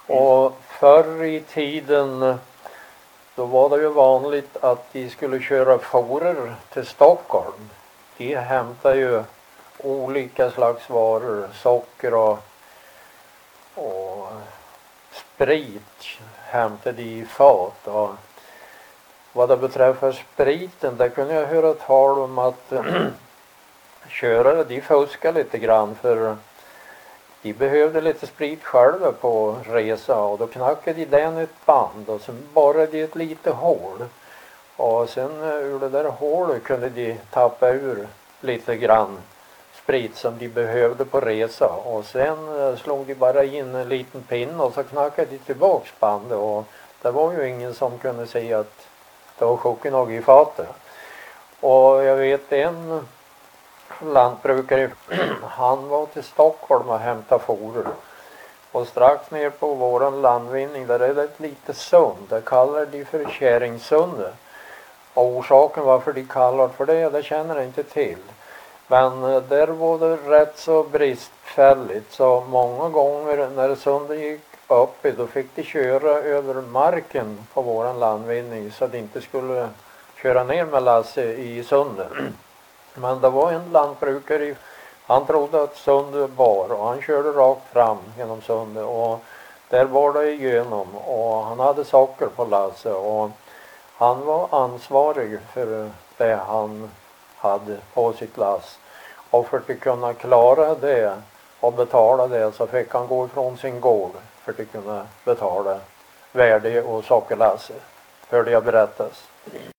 Och förr i tiden då var det ju vanligt att de skulle köra forer till Stockholm. De hämtade ju olika slags varor, socker och sprit hämtade de i fat. Och vad det beträffar spriten, där kunde jag höra tal om att körare de fuskade lite grann, för de behövde lite sprit själva på resa, och då knackade de den ett band och sen borrade de ett litet hål. Och sen ur det där hålet kunde de tappa ur lite grann sprit som de behövde på resa. Och sen slog de bara in en liten pinne och så knackade de tillbaks bandet. Och det var ju ingen som kunde säga att det var chocken något i fatet. Och jag vet en lantbrukare, han var till Stockholm och hämtade foder. Och strax ner på våran landvinning där är det ett litet sund. Det kallar de för Käringsundet. Och orsaken varför de kallar för det känner jag inte till. Men där var det rätt så bristfälligt, så många gånger när sundet gick upp då fick de köra över marken på våran landvinning så att de inte skulle köra ner med lasse i sundet. Men det var en lantbrukare, han trodde att sundet bar och han körde rakt fram genom sundet och där var det igenom och han hade socker på lasse och han var ansvarig för det han hade på sitt lass. Och för att kunna klara det och betala det så fick han gå ifrån sin gård för att kunna betala värde och sockerlasse. Hörde jag berättas.